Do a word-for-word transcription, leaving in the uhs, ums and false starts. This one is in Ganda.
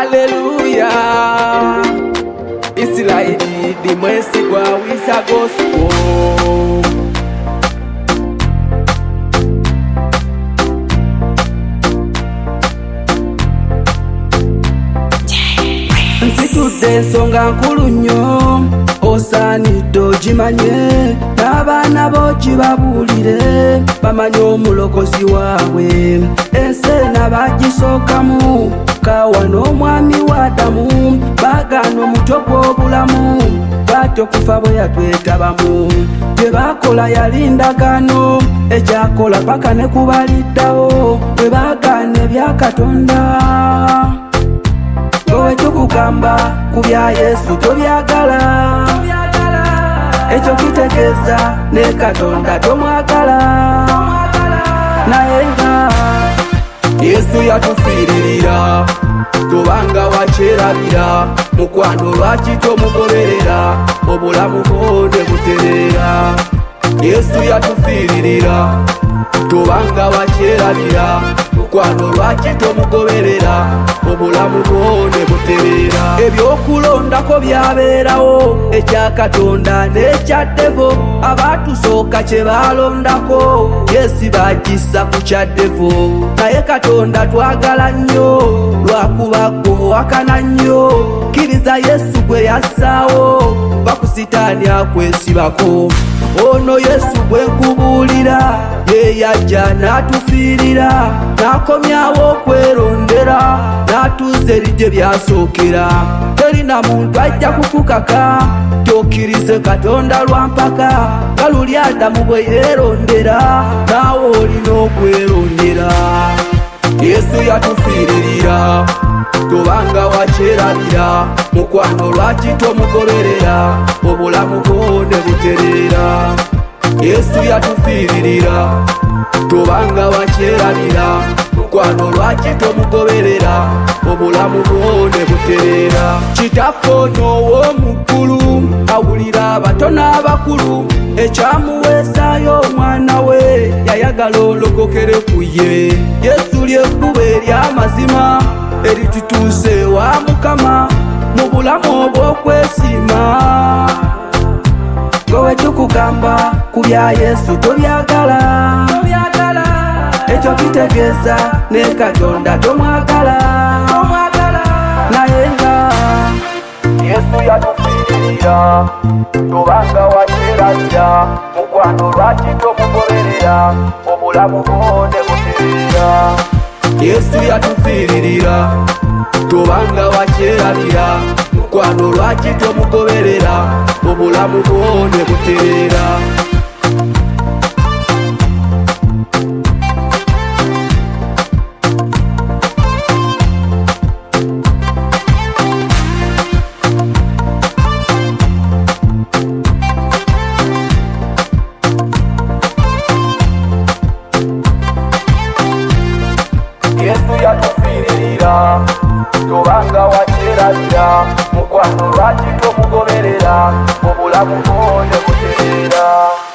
Haleluya. Israeli di mwesi kwa wisa gospel. Nsitude nsonga nkulu nnyo osaanidde gimanye n'abaana bo gibabulire bamanye omulokozi waabwe. Enseena bagisookamu kawa n'omwami wa Adamu baagaana omutwe gw'obulamu bw'atyo okufa bwe yatwetabamu. Bye baakola yali ndagaano ekyakola paka ne kubaliddawo bwe baagaana ebya Katonda. Gowe tukugamba ku bya Yesu tobyagala, ekyo kitegeeza ne Katonda tomwagala. Naye nga Yesu yatufiiririra tobanga wakyerabira, mukwano lwaki tomugoberera obulamu bwo ne butereera. Yesu yatufiiririra tobanga wakyerabira, mukwano lwaki tomugoberera obulamu bwo ne butereera. Ebyokulondako byabeerawo ekya Katonda n'ekya Devo, abaatusooka kye baalondako Yesu bagissa ku kya Devo. Naye Katonda twagala nnyo lwakuba gwe wakana nnyo, kkiriza Yesu gwe yassaawo baku sitaani akwesibako. Ono Yesu gwe nkubuulira ye yajja n'atufiirira n'akomyawo okwerondera n'atuuza eri gye byasookera. Terina muntu ajja kukukaka tokkirize Katonda lwampaka, nga luli Adamu bwe yeerondera naawe olina okwerondera. Yesu yatufiiririra tobanga wakyerabira, mukwano lwaki tomugoberera obulamu bwo ne butereera. Yesu yatufiiririra tobanga wakyerabira, mukwano lwaki tomugoberera obulamu bwo ne butereera. Kitaffe ono ow'omuggulu awulira abato n'abakulu, ekyamuweesaayo omwana we yayagala olokokere ku ye. Yesu ly'ekkubo ery'amazima eritutuuse wa Mukama mu bulamu obw'okwesiima. Gowe tukugamba ku bya Yesu tobyagala, ekyo kitegeeza ne Katonda tomwagala. Naye nga Yesu yatufiiririra tobanga wakyerabira, mukwano lwaki tomugoberera obulamu bwo ne butereera. Yesu yatufiiririra tobanga wakyerabira, mukwano lwaki tomugoberera obulamu bwo ne butereera. Yesu yatufiiririra tobanga wakyerabira, mukwano lwaki tomugoberera obulamu bwo ne butereera.